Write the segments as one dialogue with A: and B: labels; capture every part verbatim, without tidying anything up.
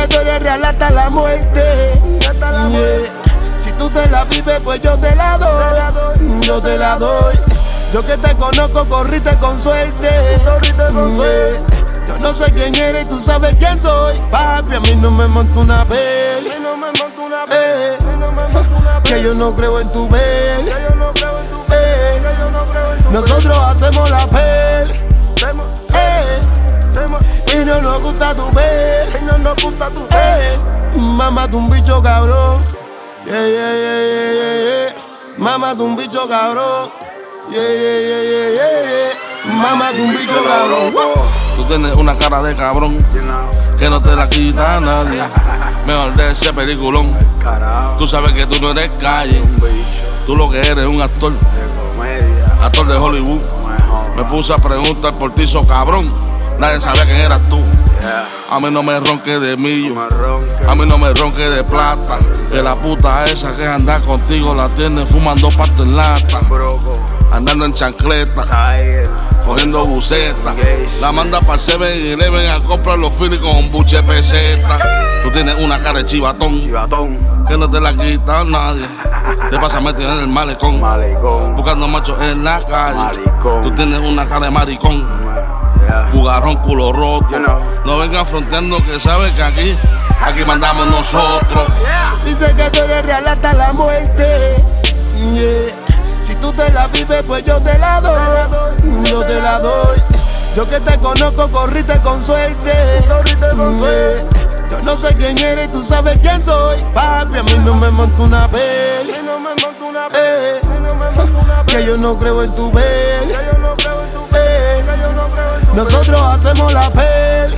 A: tú eres real hasta la muerte. Yeah. Si tú te la vives, pues yo te la doy. Yo te la doy. Yo que te conozco, corriste con suerte. Yeah. Yo no sé quién eres, tú sabes quién soy. Papi, a mí no me monta una peli. Eh. Que yo no creo en tu peli. Eh. Nosotros hacemos la peli. Eh. Y no nos gusta tu peli. Eh. Mámate un bicho cabrón. Yeah, yeah, yeah, yeah, yeah, yeah. Mámate un bicho cabrón. Yeah, yeah, yeah, yeah, yeah, yeah. Mámate un bicho cabrón.
B: Tú tienes una cara de cabrón que no te la quita nadie. Mejor de ese peliculón. Tú sabes que tú no eres calle. Tú lo que eres es un actor. Actor de Hollywood. Me puse a preguntar por ti, so cabrón. Nadie sabía quién eras tú. A mí no me ronque de millo. A mí no me ronque de plata. Que la puta esa que anda contigo la tiene fumando pasta en lata. Andando en chancleta, cogiendo buceta. La manda para el seven eleven a comprar los filis con un buche peseta. Tú tienes una cara de chivatón que no te la quita nadie. Te pasas metido en el malecón, buscando machos en la calle. Tú tienes una cara de maricón. Bugarrón, culo roto. No vengan fronteando que sabes que aquí, aquí mandamos nosotros.
A: Dice que tú eres real hasta la muerte. Yeah. Si tú te la vives, pues yo te la doy. Yo te la doy. Yo que te conozco, corriste con suerte. Yeah. Yo no sé quién eres, tú sabes quién soy. Papi, a mí no me monta una peli. Eh. Que yo no creo en tu peli. Eh. Nosotros hacemos la peli.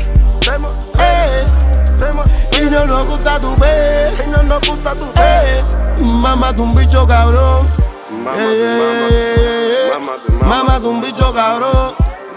A: Eh. Y no nos gusta tu peli. Eh. Mámate un bicho cabrón. Mámate un bicho cabrón.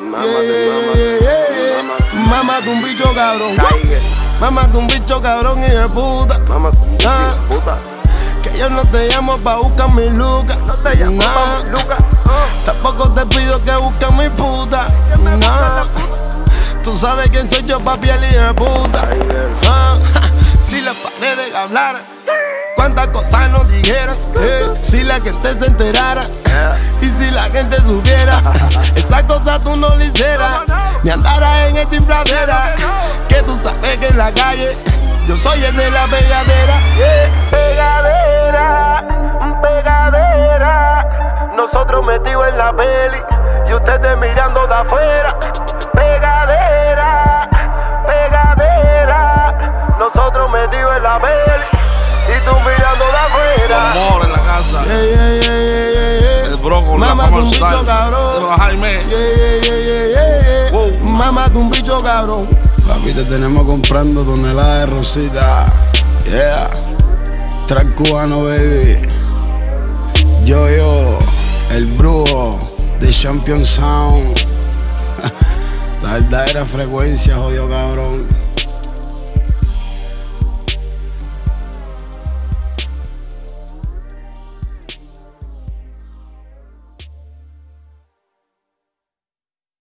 A: Mámate un bicho cabrón. Mámate un bicho cabrón y de puta. Ah, que yo no te llamo pa' buscar mi lucas. Nah. Tampoco te pido que busques mi puta. Nah. Tú sabes quién soy yo, papi, el hijo de puta. Ah, si las paredes hablaran, cuántas cosas nos dijeran. Eh, si la gente se enterara y si la gente supiera, esa cosa tú no lo hicieras, ni andaras en esa infladera. Que tú sabes que en la calle yo soy el de la pegadera. Yeah. Pegadera, pegadera. Nosotros metidos en la peli y ustedes mirando de afuera. Pegadera, pegadera. Nosotros metidos en la peli y tú mirando de afuera.
B: Amor en la casa.
A: Yeah, yeah, yeah, yeah, yeah.
B: El brócoli, la
A: Mámate
B: fama
A: un bicho
B: style.
A: cabrón.
B: De los Jaime.
A: Yeah, yeah, yeah, yeah, yeah.
B: Wow.
A: Mámate un bicho cabrón.
C: Papi, te tenemos comprando toneladas de rosita. Yeah. Track cubano, baby. Yo, yo, el brujo de Champion Sound. La verdadera frecuencia, jodido cabrón.